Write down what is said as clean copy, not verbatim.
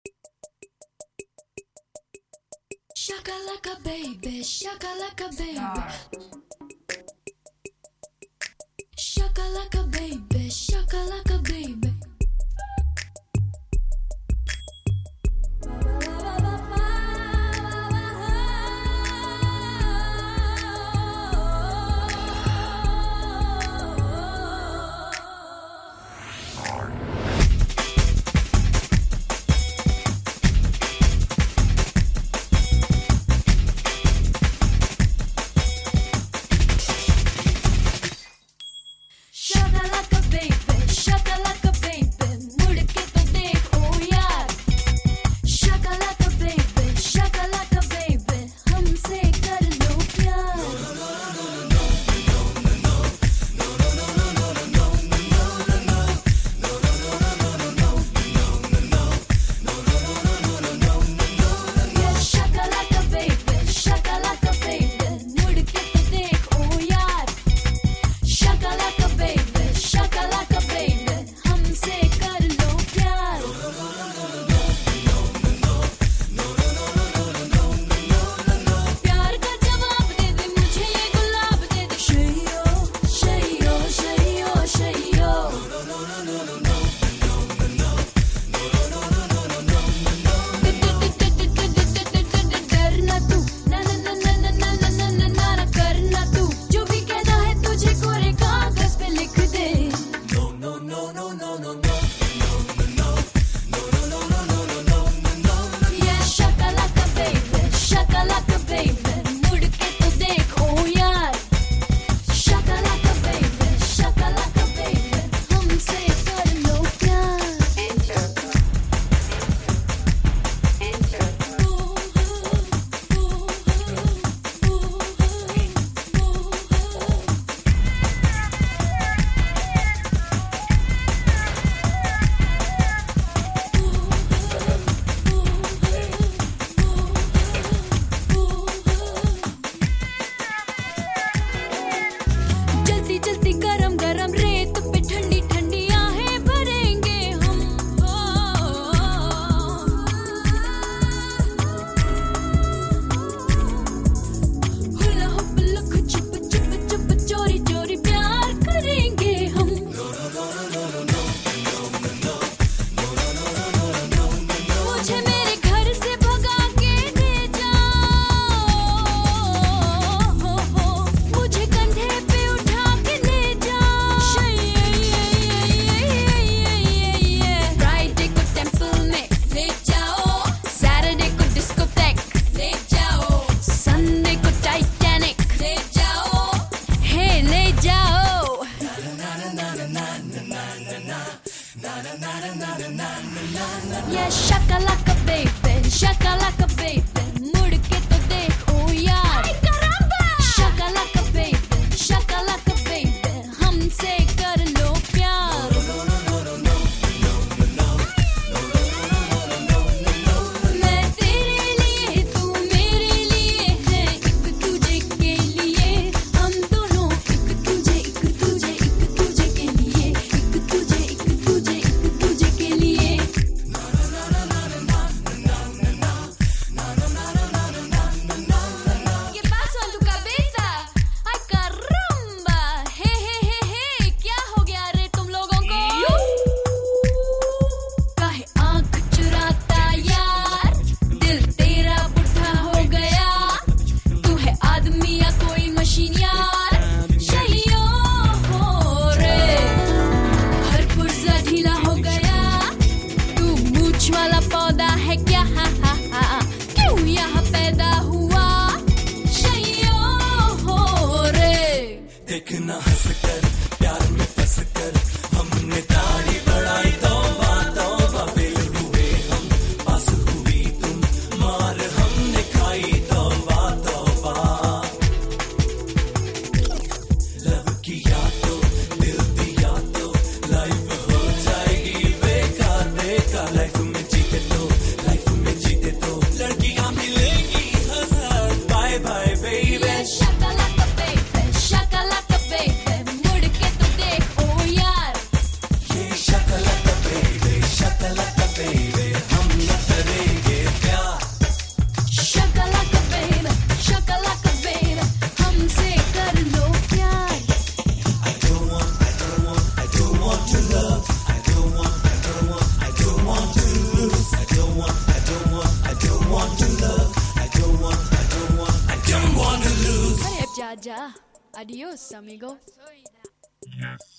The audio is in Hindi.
Shakalaka baby, shakalaka baby. Shakalaka baby, shakalaka baby. Shakalaka baby, shakalaka baby, मुड़ के तो देखो यार. Shakalaka baby, shakalaka baby, हमसे कर लो प्यार. Yeah, shakalaka baby, shakalaka baby, मुड़ के तो देखो यार. Shakalaka baby, shakalaka baby, हमसे कर लो प्यार. प्यार का जवाब दे दे मुझे ये गुलाब दे दे. शैयो शैयो शैयो शैयो. डरना तू ना ना ना ना ना ना ना ना ना ना ना करना तू. जो भी कहना है तुझे कोरे कागज पे लिख दे. Yeah, shakalaka baby, shakalaka baby, मुड़ के तो देखो यार. Shakalaka baby, shakalaka baby, हमसे कर लो प्यार. जल्दी जल्दी गरम गरम रेत पे ठंडी ठंडी आहें भरेंगे हम. हुला हुप्पा छुप छुप छुप चोरी चोरी प्यार करेंगे हम. मुझे मेरे घर से भगा के ले जाओ. मुझे कंधे पे उठा के ले जाओ. फ्राइडे को टेंपल में ले जाओ. सैटरडे को डिस्कोटेक ले जाओ. संडे को टाइटैनिक ले जाओ. हे ले जाओ. Yeah, shakalaka baby, shakalaka baby, मुड़ के तो देखो यार. Shakalaka baby, shakalaka baby, हमसे कर लो प्यार. मैं तेरे लिए तू मेरे लिए है. एक तुझे के लिए हम दोनों. एक तुझे एक तुझे एक तुझे के लिए. एक तुझे एक तुझे एक तुझे के लिए. Jaja. Adios, amigo. Yes.